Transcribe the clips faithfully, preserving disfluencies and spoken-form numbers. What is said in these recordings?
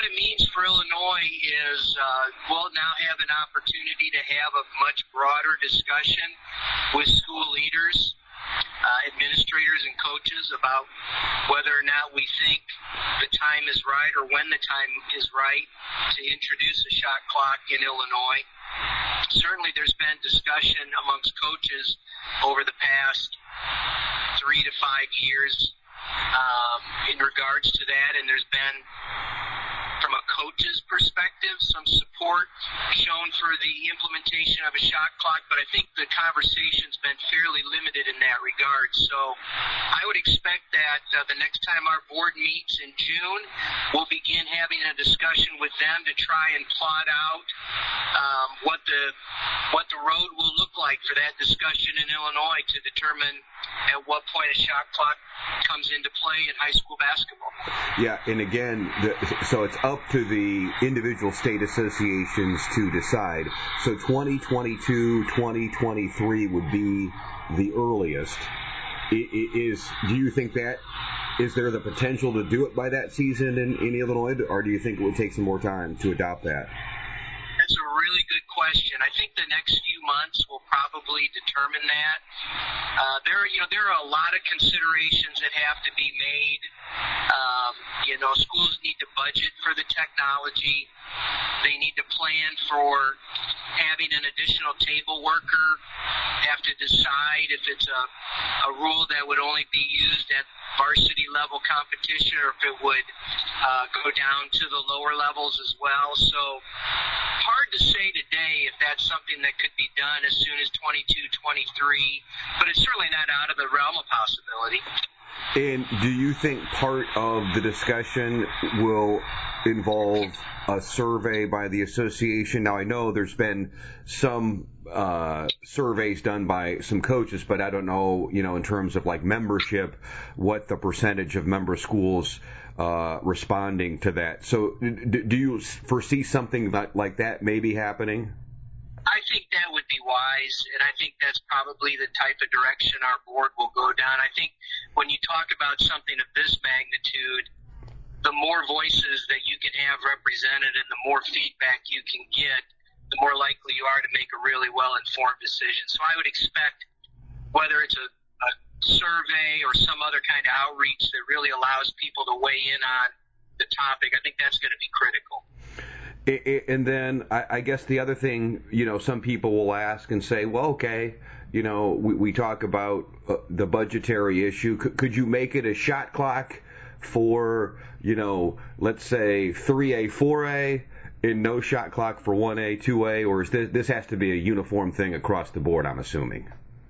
what it means for Illinois is uh, we'll now have an opportunity to have a much broader discussion with school leaders, uh, administrators, and coaches about whether or not we think the time is right or when the time is right to introduce a shot clock in Illinois. Certainly there's been discussion amongst coaches over the past three to five years um, in regards to that, and there's been, from a coach's perspective, some support shown for the implementation of a shot clock, but I think the conversation's been fairly limited in that regard. So I would expect that uh, the next time our board meets in June, we'll begin having a discussion with them to try and plot out um, what the what the road will look like for that discussion in Illinois to determine at what point a shot clock comes into play in high school basketball. Yeah, and again, the, so it's up to the individual state associations to decide. So twenty twenty-two, twenty twenty-three would be the earliest. Is do you think that is there the potential to do it by that season in, in Illinois, or do you think it would take some more time to adopt that? That's a really good question. I think the next few months will probably determine that. Uh, there, you know, there are a lot of considerations that have to be made. Um, you know, schools need to budget for the technology. They need to plan for having an additional table worker. Have to decide if it's a, a rule that would only be used at varsity level competition or if it would uh, go down to the lower levels as well. So hard to say today if that's something that could be done as soon as twenty-two, twenty-three, but it's certainly not out of the realm of possibility. And do you think part of the discussion will involve a survey by the association? Now, I know there's been some uh, surveys done by some coaches, but I don't know, you know, in terms of like membership, what the percentage of member schools uh, responding to that. So do you foresee something like that maybe happening? I think that would be wise, and I think that's probably the type of direction our board will go down. I think when you talk about something of this magnitude, the more voices that you can have represented and the more feedback you can get, the more likely you are to make a really well-informed decision. So I would expect, whether it's a, a survey or some other kind of outreach that really allows people to weigh in on the topic, I think that's going to be critical. And then I guess the other thing, you know, some people will ask and say, well, okay, you know, we, we talk about uh, the budgetary issue. Could, could you make it a shot clock for, you know, let's say three A, four A, and no shot clock for one A, two A, or is this, this has to be a uniform thing across the board, I'm assuming?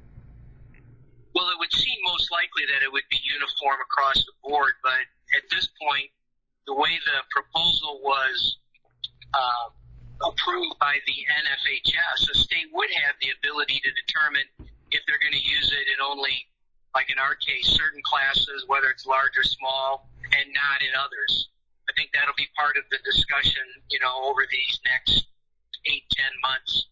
Well, it would seem most likely that it would be uniform across the board, but at this point, the way the proposal was Uh, approved by the N F H S, a state would have the ability to determine if they're going to use it in only, like in our case, certain classes, whether it's large or small, and not in others. I think that'll be part of the discussion, you know, over these next eight, ten months.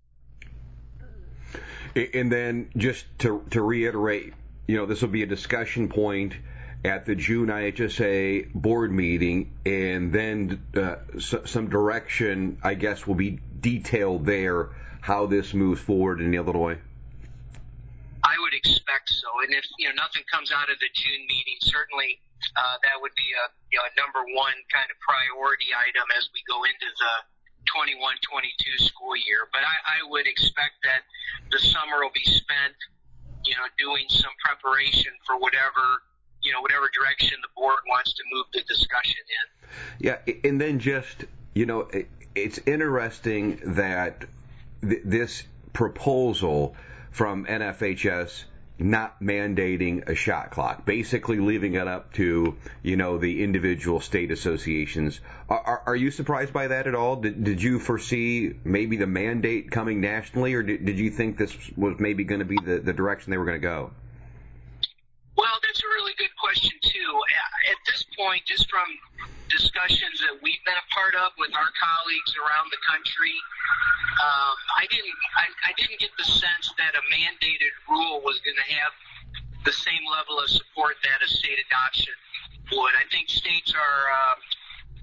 And then just to, to reiterate, you know, this will be a discussion point at the June I H S A board meeting, and then uh, so, some direction, I guess, will be detailed there, how this moves forward in Illinois. I would expect so, and if you know nothing comes out of the June meeting, certainly uh, that would be a, you know, a number one kind of priority item as we go into the twenty-one twenty-two school year. But I, I would expect that the summer will be spent, you know, doing some preparation for whatever. you know, whatever direction the board wants to move the discussion in. Yeah, and then just, you know, it's interesting that th- this proposal from N F H S not mandating a shot clock, basically leaving it up to, you know, the individual state associations. Are, are, are you surprised by that at all? Did, did you foresee maybe the mandate coming nationally, or did, did you think this was maybe going to be the, the direction they were going to go? Well, that's a really good question, too. At this point, just from discussions that we've been a part of with our colleagues around the country, um, I didn't I, I didn't get the sense that a mandated rule was going to have the same level of support that a state adoption would. I think states are uh,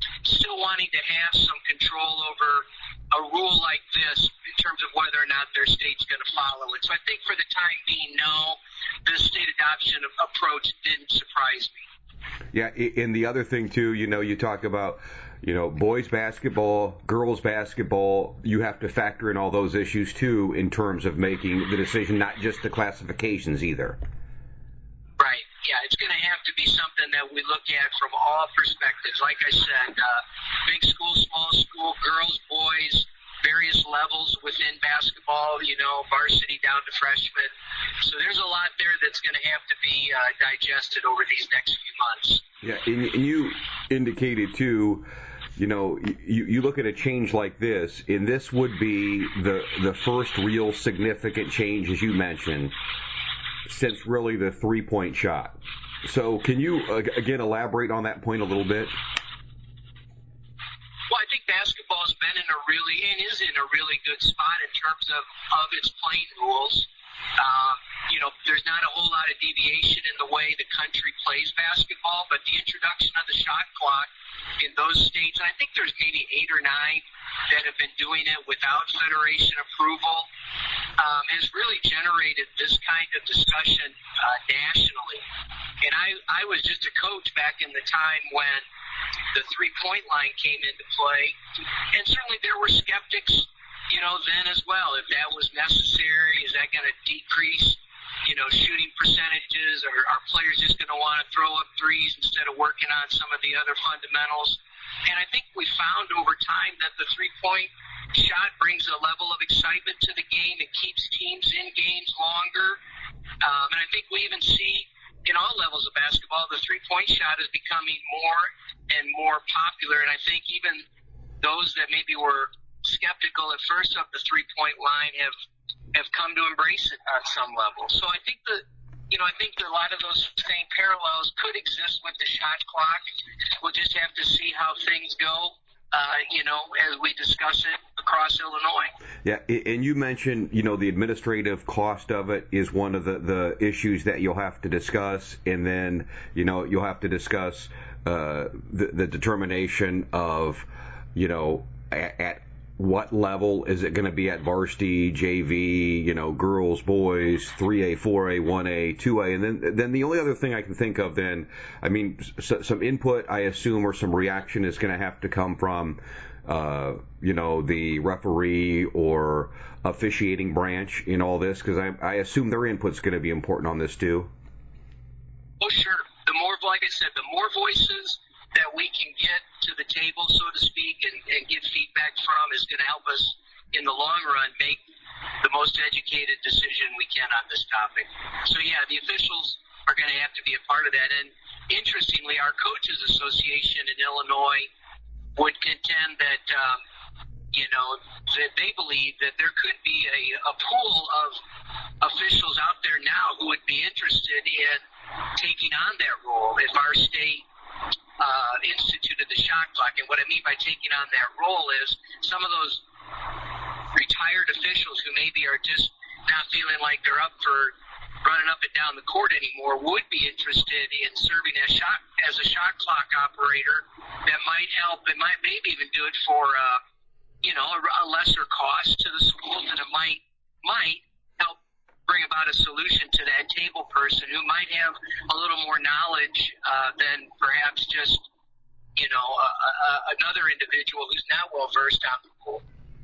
still wanting to have some control over a rule like this in terms of whether or not their state's going to follow it. So I think for the time being, no, the state adoption approach didn't surprise me. Yeah, and the other thing, too, you know, you talk about, you know, boys basketball, girls basketball, you have to factor in all those issues, too, in terms of making the decision, not just the classifications either. Right. Yeah, it's going to have to be something that we look at from all perspectives. Like I said, uh, big school, small school, girls, boys, various levels within basketball, you know, varsity down to freshman. So there's a lot there that's going to have to be uh, digested over these next few months. Yeah, and, and you indicated, too, you know, you, you look at a change like this, and this would be the the first real significant change, as you mentioned, since really the three-point shot. So can you, uh, again, elaborate on that point a little bit? Well, I think basketball's been in a really, and is in a really good spot in terms of, of its playing rules. Um, you know, there's not a whole lot of deviation in the way the country plays basketball, but the introduction of the shot clock in those states, and I think there's maybe eight or nine that have been doing it without federation approval, um, has really generated this kind of discussion uh, nationally. And I, I was just a coach back in the time when the three-point line came into play, and certainly there were skeptics, you know, then as well. If that was necessary, is that going to decrease, you know, shooting percentages? Or are players just going to want to throw up threes instead of working on some of the other fundamentals? And I think we found over time that the three-point shot brings a level of excitement to the game. It keeps teams in games longer. Um, and I think we even see in all levels of basketball, the three-point shot is becoming more and more popular. And I think even those that maybe were skeptical at first of the three-point line have have come to embrace it on some level. So I think that, you know, I think that a lot of those same parallels could exist with the shot clock. We'll just have to see how things go, uh, you know, as we discuss it across Illinois. Yeah, and you mentioned, you know, the administrative cost of it is one of the, the issues that you'll have to discuss, and then, you know, you'll have to discuss uh, the, the determination of, you know, at, at what level is it going to be at varsity, J V, you know, girls, boys, three A, four A, one A, two A, and then then the only other thing I can think of then, I mean, so, some input, I assume, or some reaction is going to have to come from, uh, you know, the referee or officiating branch in all this, because I, I assume their input's going to be important on this too. Oh, sure. The more, like I said, the more voices that we can get to the table, so to speak, and, and get feedback from is going to help us in the long run make the most educated decision we can on this topic. So, yeah, the officials are going to have to be a part of that. And interestingly, our Coaches Association in Illinois would contend that, um, you know, that they believe that there could be a, a pool of officials out there now who would be interested in taking on that role if our state Uh, instituted the shot clock. And what I mean by taking on that role is some of those retired officials who maybe are just not feeling like they're up for running up and down the court anymore would be interested in serving as shot as a shot clock operator. That might help. It might maybe even do it for uh, you know a, a lesser cost to the schools, and it might might help bring about a solution to that table person who might have a little more knowledge uh, than perhaps just, you know, uh, uh, another individual who's not well versed on the pool.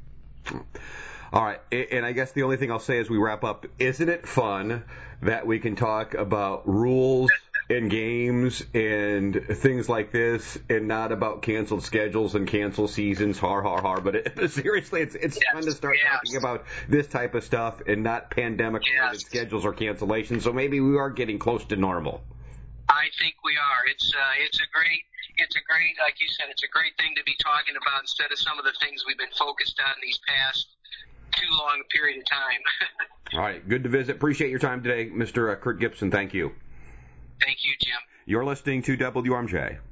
All right, and I guess the only thing I'll say as we wrap up, isn't it fun that we can talk about rules and games and things like this, and not about canceled schedules and canceled seasons, har, har, har. But it, seriously, it's it's yes, fun to start yes. talking about this type of stuff and not pandemic-related yes. schedules or cancellations. So maybe we are getting close to normal. I think we are. It's uh, it's a great, it's a great, like you said, it's a great thing to be talking about instead of some of the things we've been focused on these past too long a period of time. All right, good to visit. Appreciate your time today, Mister Kurt Gibson. Thank you. Thank you, Jim. You're listening to W R M J.